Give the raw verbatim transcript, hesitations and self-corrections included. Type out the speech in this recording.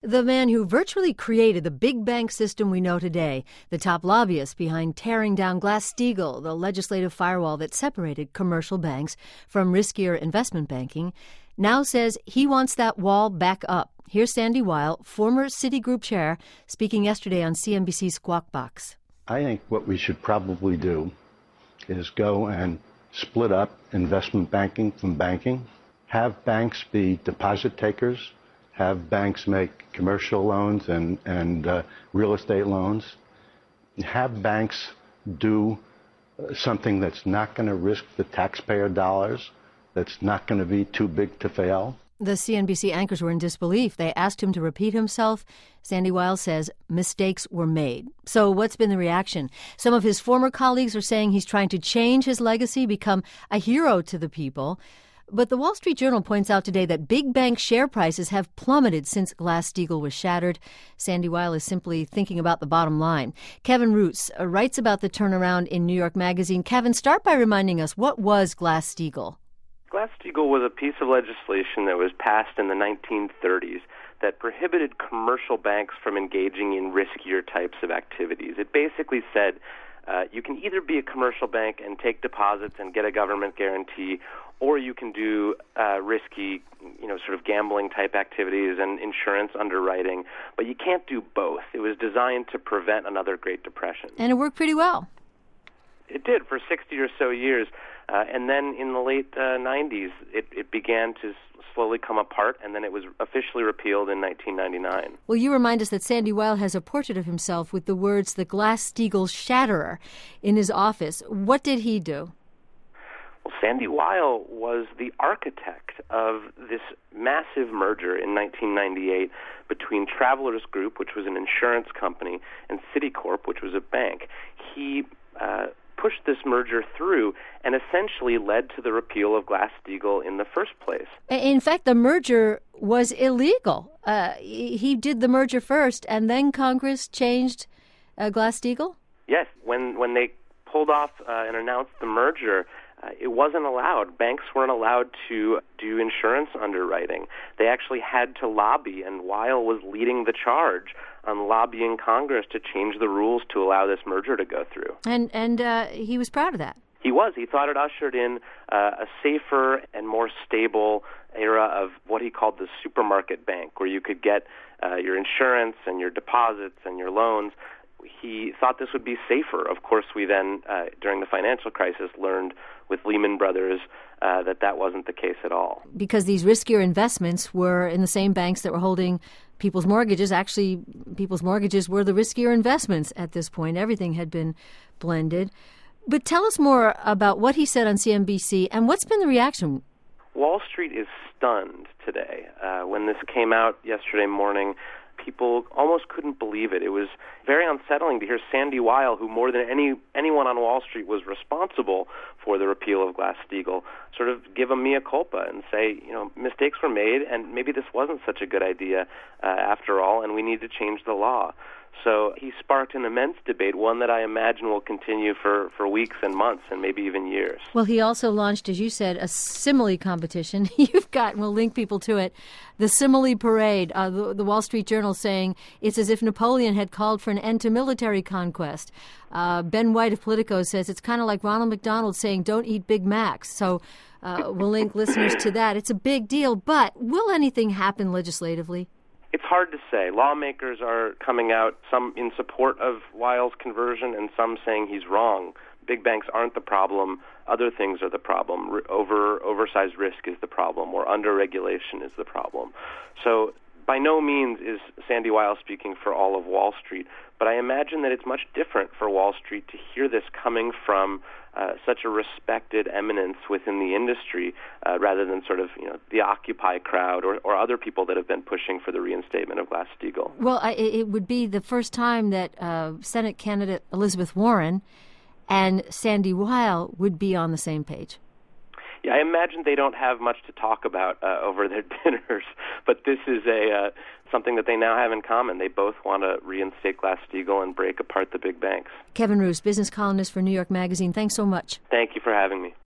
The man who virtually created the big bank system we know today, the top lobbyist behind tearing down Glass-Steagall, the legislative firewall that separated commercial banks from riskier investment banking, now says he wants that wall back up. Here's Sandy Weill, former Citigroup chair, speaking yesterday on C N B C's Squawk Box. I think what we should probably do is go and split up investment banking from banking, have banks be deposit takers, have banks make commercial loans and, and uh, real estate loans, have banks do something that's not going to risk the taxpayer dollars, that's not going to be too big to fail. The C N B C anchors were in disbelief. They asked him to repeat himself. Sandy Weill says mistakes were made. So what's been the reaction? Some of his former colleagues are saying he's trying to change his legacy, become a hero to the people. But the Wall Street Journal points out today that big bank share prices have plummeted since Glass-Steagall was shattered. Sandy Weill is simply thinking about the bottom line. Kevin Roos uh, writes about the turnaround in New York Magazine. Kevin, start by reminding us, what was Glass-Steagall? Glass-Steagall was a piece of legislation that was passed in the nineteen thirties that prohibited commercial banks from engaging in riskier types of activities. It basically said uh, you can either be a commercial bank and take deposits and get a government guarantee, or you can do uh, risky, you know, sort of gambling-type activities and insurance underwriting, but you can't do both. It was designed to prevent another Great Depression. And it worked pretty well. It did for sixty or so years. Uh, and then in the late uh, nineties, it, it began to s- slowly come apart, and then it was officially repealed in nineteen ninety-nine. Well, you remind us that Sandy Weill has a portrait of himself with the words, the Glass-Steagall Shatterer, in his office. What did he do? Well, Sandy Weill was the architect of this massive merger in nineteen ninety-eight between Travelers Group, which was an insurance company, and Citicorp, which was a bank. He uh, pushed this merger through and essentially led to the repeal of Glass-Steagall in the first place. In fact, the merger was illegal. Uh, he did the merger first, and then Congress changed uh, Glass-Steagall? Yes. When, when they pulled off uh, and announced the merger, Uh, it wasn't allowed. Banks weren't allowed to do insurance underwriting. They actually had to lobby, and Weill was leading the charge on lobbying Congress to change the rules to allow this merger to go through. And and uh, he was proud of that. He was. He thought it ushered in uh, a safer and more stable era of what he called the supermarket bank, where you could get uh, your insurance and your deposits and your loans. He thought this would be safer. Of course, we then, uh, during the financial crisis, learned with Lehman Brothers uh, that that wasn't the case at all. Because these riskier investments were in the same banks that were holding people's mortgages. Actually, people's mortgages were the riskier investments at this point. Everything had been blended. But tell us more about what he said on C N B C and what's been the reaction. Wall Street is stunned today. Uh, when this came out yesterday morning, people almost couldn't believe it. It was very unsettling to hear Sandy Weill, who more than any anyone on Wall Street was responsible for the repeal of Glass-Steagall, sort of give a mea culpa and say, you know, mistakes were made, and maybe this wasn't such a good idea uh, after all, and we need to change the law. So he sparked an immense debate, one that I imagine will continue for, for weeks and months and maybe even years. Well, he also launched, as you said, a simile competition. You've got, and we'll link people to it, the Simile Parade, uh, the, the Wall Street Journal saying it's as if Napoleon had called for an end to military conquest. Uh, Ben White of Politico says it's kind of like Ronald McDonald saying don't eat Big Macs. So uh, we'll link listeners to that. It's a big deal, but will anything happen legislatively? It's hard to say. Lawmakers are coming out, some in support of Weill's conversion and some saying he's wrong. Big banks aren't the problem. Other things are the problem. Over oversized risk is the problem, or under-regulation is the problem. So by no means is Sandy Weill speaking for all of Wall Street, but I imagine that it's much different for Wall Street to hear this coming from uh, such a respected eminence within the industry, uh, rather than sort of, you know, the Occupy crowd or, or other people that have been pushing for the reinstatement of Glass-Steagall. Well, I, it would be the first time that uh, Senate candidate Elizabeth Warren and Sandy Weill would be on the same page. Yeah, I imagine they don't have much to talk about uh, over their dinners, but this is a uh, something that they now have in common. They both want to reinstate Glass-Steagall and break apart the big banks. Kevin Roos, business columnist for New York Magazine, thanks so much. Thank you for having me.